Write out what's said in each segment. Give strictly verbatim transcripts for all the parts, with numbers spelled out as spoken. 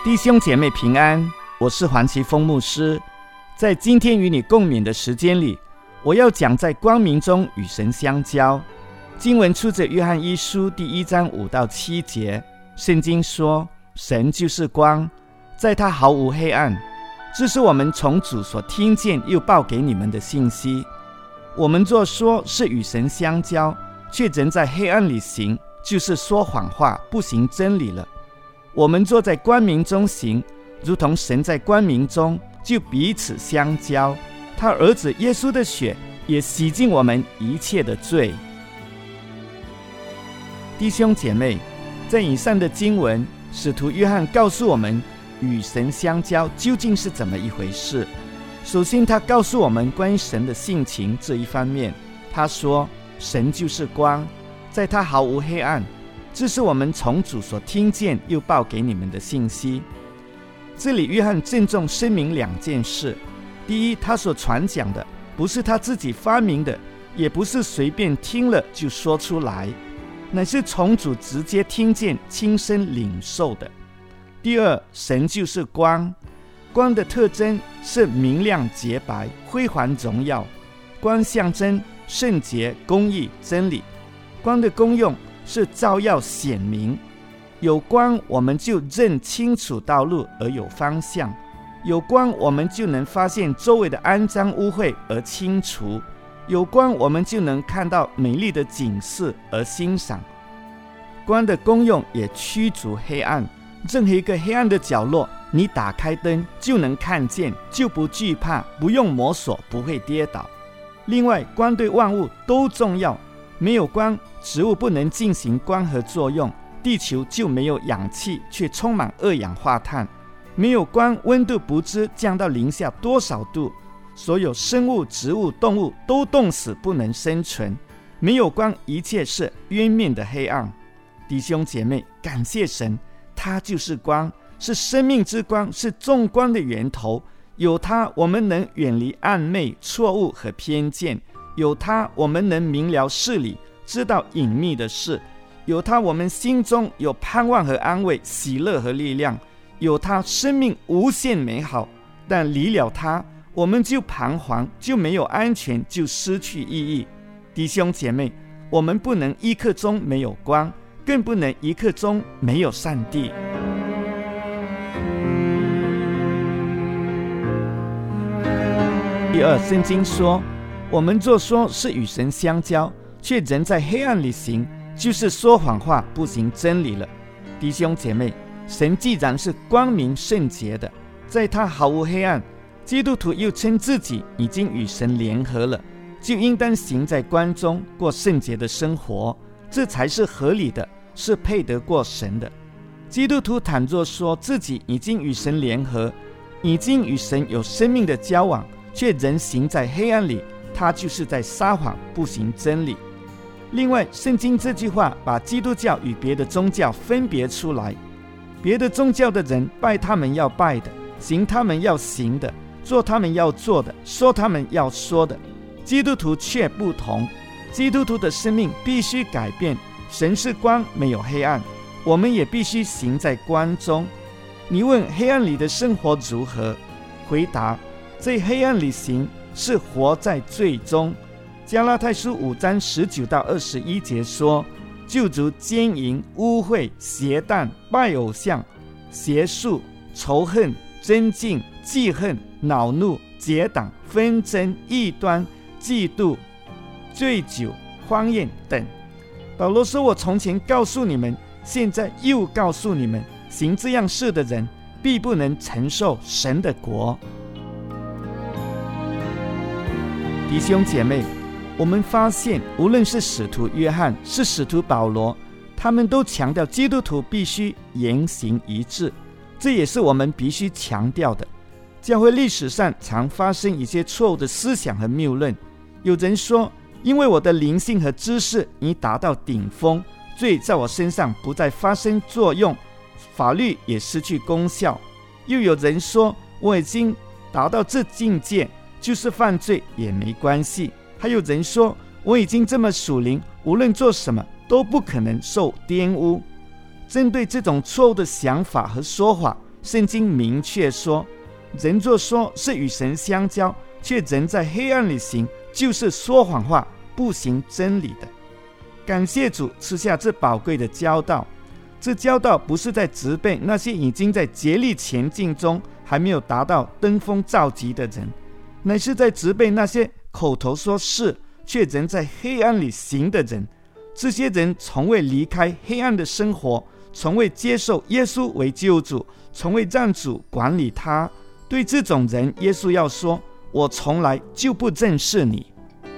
弟兄姐妹平安，我是黄奇峰牧师。在今天与你共勉的时间里，我要讲在光明中与神相交。经文出自约翰一书第一章五到七节。圣经说，神就是光，在他毫无黑暗。这是我们从主所听见又报给你们的信息。我们若说是与神相交，却仍在黑暗里行，就是说谎话，不行真理了。我们若在光明中行，如同神在光明中，就彼此相交。他儿子耶稣的血也洗净我们一切的罪。弟兄姐妹，在以上的经文，使徒约翰告诉我们与神相交究竟是怎么一回事。首先，他告诉我们关于神的性情这一方面。他说，神就是光，在他毫无黑暗。这是我们从主所听见又报给你们的信息。这里约翰郑重声明两件事。第一，他所传讲的不是他自己发明的，也不是随便听了就说出来，乃是从主直接听见亲身领受的。第二，神就是光，光的特征是明亮洁白，辉煌荣耀。光象征圣洁、公义、真理。光的功用是照耀显明。有光，我们就认清楚道路而有方向。有光，我们就能发现周围的肮脏污秽而清除。有光，我们就能看到美丽的景色而欣赏。光的功用也驱逐黑暗。任何一个黑暗的角落，你打开灯就能看见，就不惧怕，不用摸索，不会跌倒。另外，光对万物都重要。没有光，植物不能进行光合作用，地球就没有氧气，却充满二氧化碳。没有光，温度不知降到零下多少度，所有生物、植物、动物都冻死，不能生存。没有光，一切是渊面的黑暗。弟兄姐妹，感谢神，他就是光，是生命之光，是众光的源头。有他，我们能远离暗昧、错误和偏见。有他，我们能明了事理，知道隐秘的事。有他，我们心中有盼望和安慰，喜乐和力量。有他，生命无限美好。但离了他，我们就彷徨，就没有安全，就失去意义。弟兄姐妹，我们不能一刻钟没有光，更不能一刻钟没有上帝。第二，圣经说，我们若说是与神相交，却仍在黑暗里行，就是说谎话，不行真理了。弟兄姐妹，神既然是光明圣洁的，在他毫无黑暗，基督徒又称自己已经与神联合了，就应当行在光中，过圣洁的生活，这才是合理的，是配得过神的。基督徒倘若说自己已经与神联合，已经与神有生命的交往，却仍行在黑暗里，他就是在撒谎，不行真理。另外，圣经这句话把基督教与别的宗教分别出来。别的宗教的人拜他们要拜的，行他们要行的，做他们要做的，说他们要说的。基督徒却不同，基督徒的生命必须改变。神是光，没有黑暗，我们也必须行在光中。你问黑暗里的生活如何？回答，在黑暗里行，是活在罪中。加拉太书五章十九到二十一节说，就如奸淫、污秽、邪荡、拜偶像、邪术、仇恨、争竞、记恨、恼怒、结党、纷争、异端、嫉妒、醉酒、荒宴等。保罗说，我从前告诉你们，现在又告诉你们，行这样事的人，必不能承受神的国。弟兄姐妹，我们发现无论是使徒约翰，是使徒保罗，他们都强调基督徒必须言行一致，这也是我们必须强调的。教会历史上常发生一些错误的思想和谬论。有人说，因为我的灵性和知识已达到顶峰，罪在我身上不再发生作用，法律也失去功效。又有人说，我已经达到这境界，就是犯罪也没关系。还有人说，我已经这么属灵，无论做什么都不可能受玷污。针对这种错误的想法和说法， 圣经明确说，人若说是与神相交，却仍在黑暗里行，就是说谎话，不行真理的。感谢主赐下这宝贵的教导，这教导不是在责备那些已经在竭力前进中还没有达到登峰造极的人，乃是在责备那些口头说是却仍在黑暗里行的人。这些人从未离开黑暗的生活，从未接受耶稣为救主，从未让主管理他。对这种人，耶稣要说，我从来就不认识你。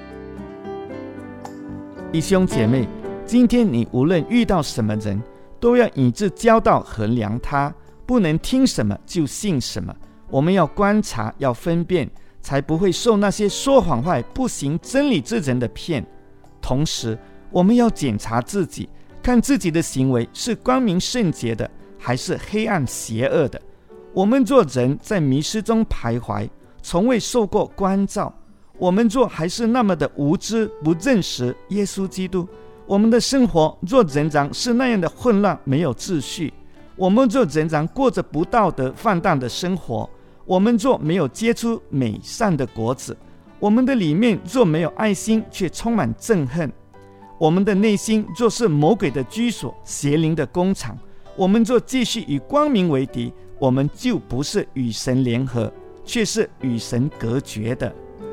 弟兄姐妹，今天你无论遇到什么人，都要以这教导衡量他，不能听什么就信什么。我们要观察，要分辨，才不会受那些说谎话不行真理之人的骗。同时我们要检查自己，看自己的行为是光明圣洁的，还是黑暗邪恶的。我们做人在迷失中徘徊，从未受过关照。我们做还是那么的无知，不认识耶稣基督。我们的生活若仍然是那样的混乱，没有秩序，我们若仍然过着不道德放荡的生活，我们若没有结出美善的果子，我们的里面若没有爱心，却充满憎恨，我们的内心若是魔鬼的居所，邪灵的工厂，我们若继续与光明为敌，我们就不是与神联合，却是与神隔绝的。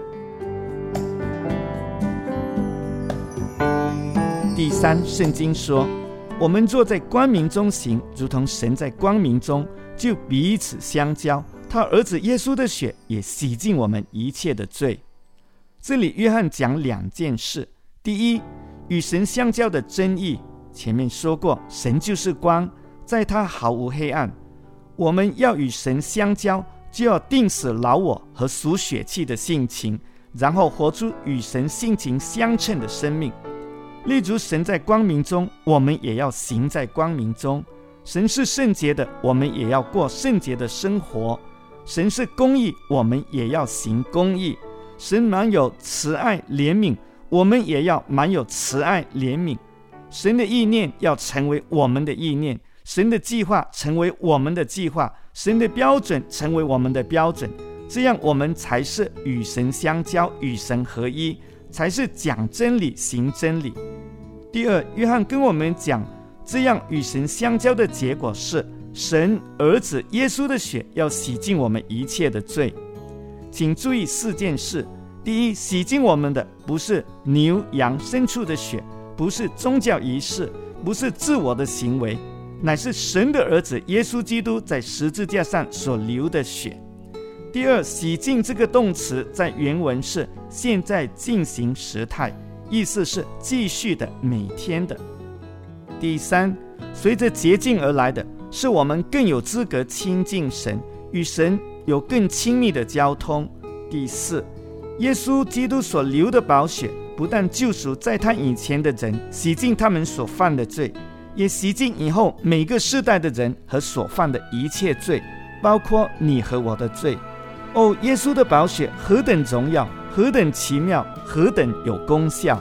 第三，圣经说，我们若在光明中行，如同神在光明中，就彼此相交，他儿子耶稣的血也洗净我们一切的罪。这里约翰讲两件事，第一，与神相交的真义。前面说过，神就是光，在他毫无黑暗。我们要与神相交，就要定死老我和属血气的性情，然后活出与神性情相称的生命。例如神在光明中，我们也要行在光明中。神是圣洁的，我们也要过圣洁的生活。神是公义，我们也要行公义。神满有慈爱怜悯，我们也要满有慈爱怜悯。神的意念要成为我们的意念，神的计划成为我们的计划，神的标准成为我们的标准。这样我们才是与神相交，与神合一，才是讲真理行真理。第二，约翰跟我们讲，这样与神相交的结果是神儿子耶稣的血要洗净我们一切的罪。请注意四件事。第一，洗净我们的不是牛羊牲畜的血，不是宗教仪式，不是自我的行为，乃是神的儿子耶稣基督在十字架上所流的血。第二，洗净这个动词在原文是现在进行时态，意思是继续的，每天的。第三，随着洁净而来的是我们更有资格亲近神，与神有更亲密的交通。第四，耶稣基督所流的宝血不但救赎在他以前的人，洗净他们所犯的罪，也洗净以后每个世代的人和所犯的一切罪，包括你和我的罪。哦，耶稣的宝血何等荣耀，何等奇妙，何等有功效。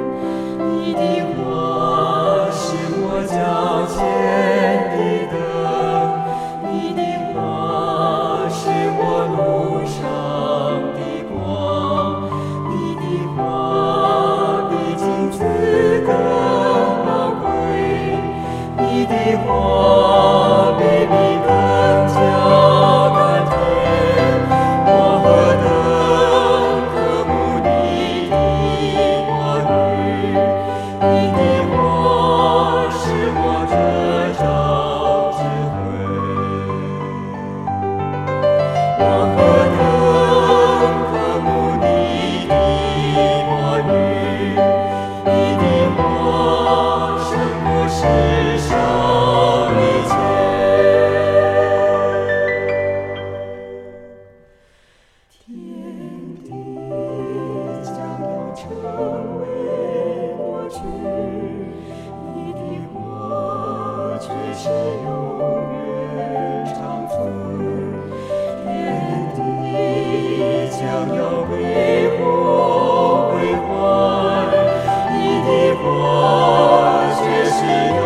你的话是我脚前的灯。 将要被火毁坏，你的话却是